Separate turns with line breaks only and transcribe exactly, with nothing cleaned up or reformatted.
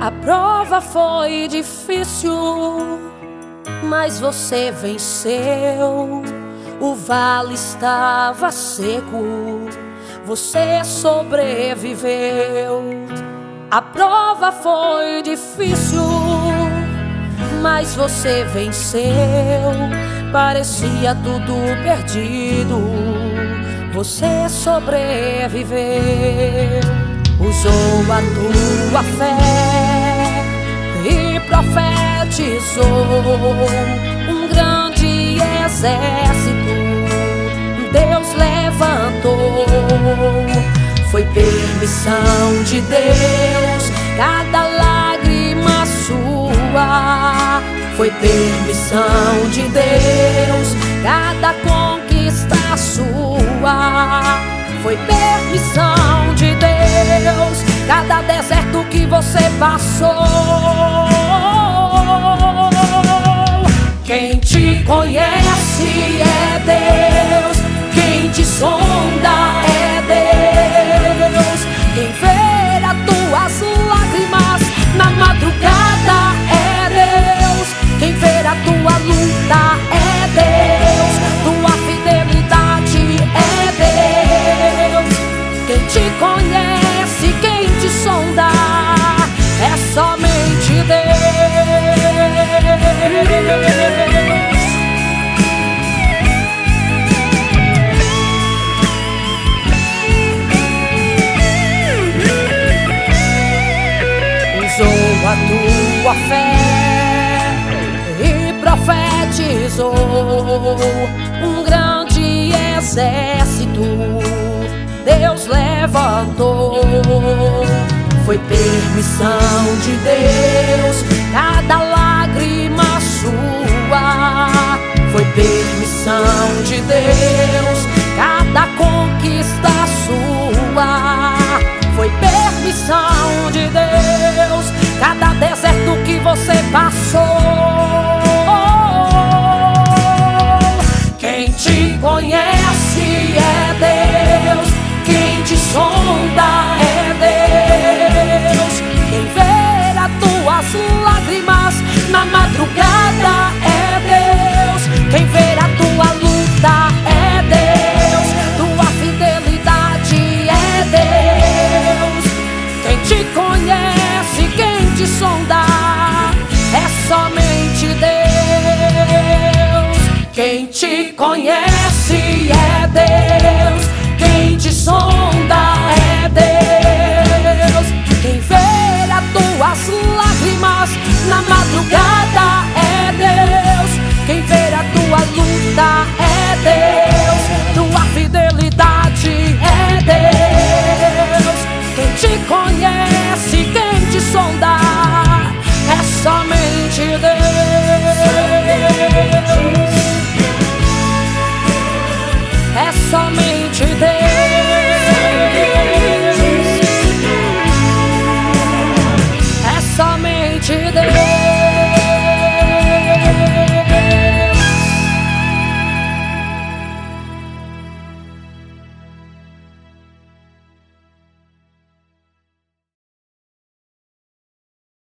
A prova foi difícil, mas você venceu. O vale estava seco, você sobreviveu. A prova foi difícil, mas você venceu. Parecia tudo perdido, você sobreviveu. Usou a tua fé e profetizou um grande exército. Deus levantou, foi permissão de Deus cada lágrima sua. Foi permissão de Deus cada conquista sua. Foi permissão de Deus cada deserto que você passou. Quem te conhece é Deus, quem te sonda é Deus. Quem vê as tuas lágrimas na madrugada é Deus. Quem vê a tua luta é Deus. Tua fidelidade é Deus. Quem te conhece, quem te sonda é somente Deus. Usou a tua fé e profetizou um grande exército. Deus levantou, foi permissão de Deus cada lágrima sua. Foi permissão de Deus cada conquista sua. Foi permissão de Deus cada deserto que você passou. Quem te conhece é Deus, quem te sonda é Deus. Quem vê as tuas lágrimas na madrugada é Deus. Quem vê a tua luta é Deus. Tua fidelidade é Deus. Quem te conhece, quem te sonda é somente Deus. Quem te conhece é Deus, quem te sonda é Deus. Quem vê as tuas lágrimas na madrugada é Deus. Quem vê a tua luta é Deus. Tua fidelidade é Deus. Quem te conhece